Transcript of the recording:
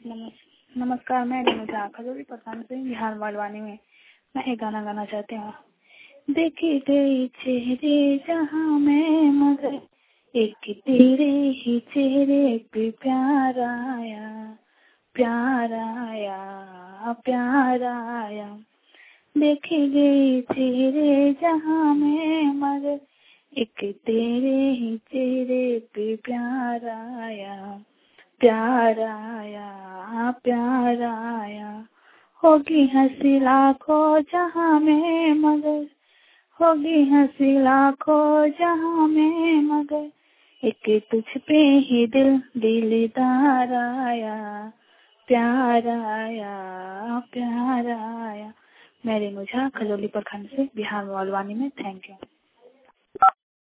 नमस्कार, मैं रेणुजा खजूरी पसंद से बिहार बालवानी में मैं एक गाना गाना चाहती हूँ। देखी गई चेहरे जहाँ मैं मगर एक तेरे ही चेहरे पे प्यार आया, प्यार आया, प्यार आया। देखी गई चेहरे जहाँ मैं मगर एक तेरे ही चेहरे पे प्यार आया, प्यार आया, प्यार आया। होगी हंसी लाखों जहाँ में मगर, होगी हंसी लाखों जहाँ में मगर एक तुझ पे ही दिलदार आया, प्यार आया, प्यार आया। मैं रेणुजा खजूली प्रखंड से बिहार बालवानी में। Thank you.